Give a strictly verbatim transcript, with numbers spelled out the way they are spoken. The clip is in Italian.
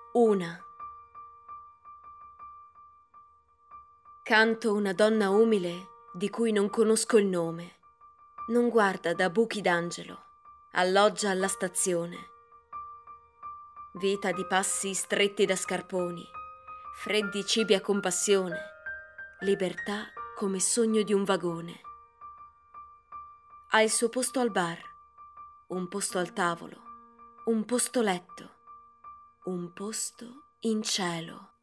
Una. Canto una donna umile di cui non conosco il nome. Non guarda da buchi d'angelo, alloggia alla stazione. Vita di passi stretti da scarponi, freddi cibi a compassione, libertà come sogno di un vagone. Ha il suo posto al bar, un posto al tavolo, un posto letto, un posto in cielo.